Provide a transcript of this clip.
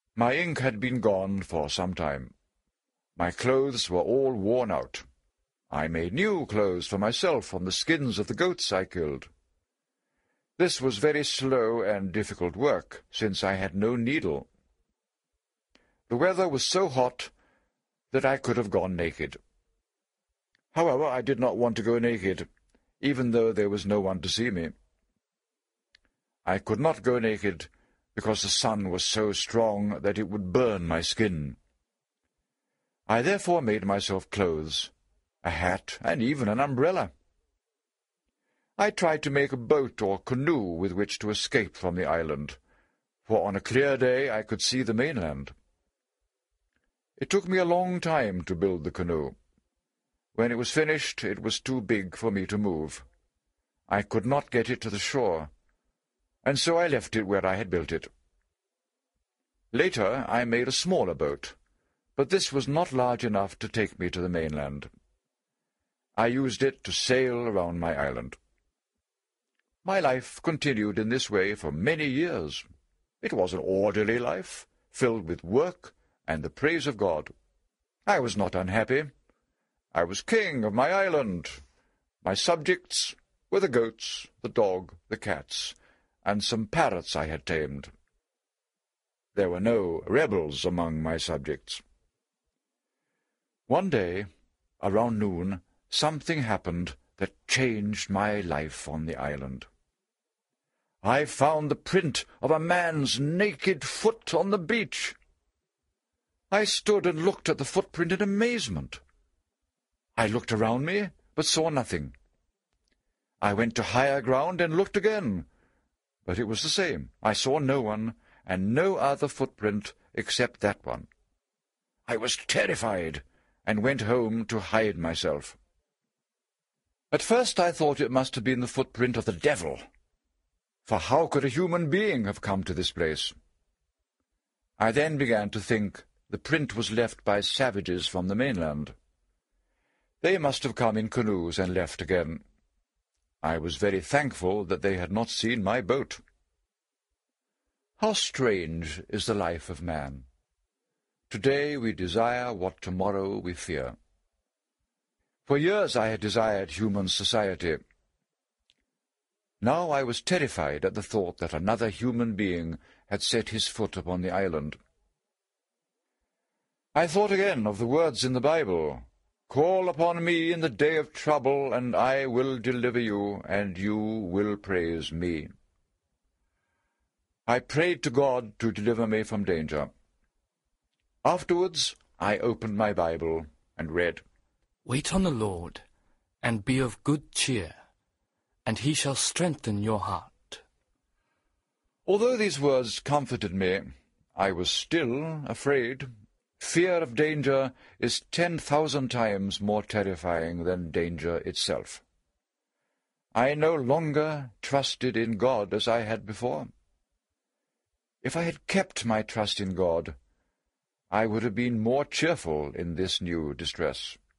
My ink had been gone for some time. My clothes were all worn out. I made new clothes for myself from the skins of the goats I killed. This was very slow and difficult work, since I had no needle. The weather was so hot that I could have gone naked. However, I did not want to go naked, even though there was no one to see me. I could not go naked because the sun was so strong that it would burn my skin. I therefore made myself clothes, a hat, and even an umbrella. I tried to make a boat or canoe with which to escape from the island, for on a clear day I could see the mainland. It took me a long time to build the canoe. When it was finished, it was too big for me to move. I could not get it to the shore, and so I left it where I had built it. Later I made a smaller boat, but this was not large enough to take me to the mainland. I used it to sail around my island. My life continued in this way for many years. It was an orderly life, filled with work and the praise of God. I was not unhappy. I was king of my island. My subjects were the goats, the dog, the cats, and some parrots I had tamed. There were no rebels among my subjects. One day, around noon, something happened that changed my life on the island. I found the print of a man's naked foot on the beach. I stood and looked at the footprint in amazement. I looked around me, but saw nothing. I went to higher ground and looked again, but it was the same. I saw no one, and no other footprint except that one. I was terrified, and went home to hide myself. At first I thought it must have been the footprint of the devil, for how could a human being have come to this place? I then began to think the print was left by savages from the mainland. They must have come in canoes and left again. I was very thankful that they had not seen my boat. How strange is the life of man! Today we desire what tomorrow we fear. For years I had desired human society. Now I was terrified at the thought that another human being had set his foot upon the island. I thought again of the words in the Bible, "Call upon me in the day of trouble, and I will deliver you, and you will praise me." I prayed to God to deliver me from danger. Afterwards I opened my Bible and read, "Wait on the Lord, and be of good cheer, and he shall strengthen your heart." Although these words comforted me, I was still afraid. Fear of danger is 10,000 times more terrifying than danger itself. I no longer trusted in God as I had before. If I had kept my trust in God, I would have been more cheerful in this new distress.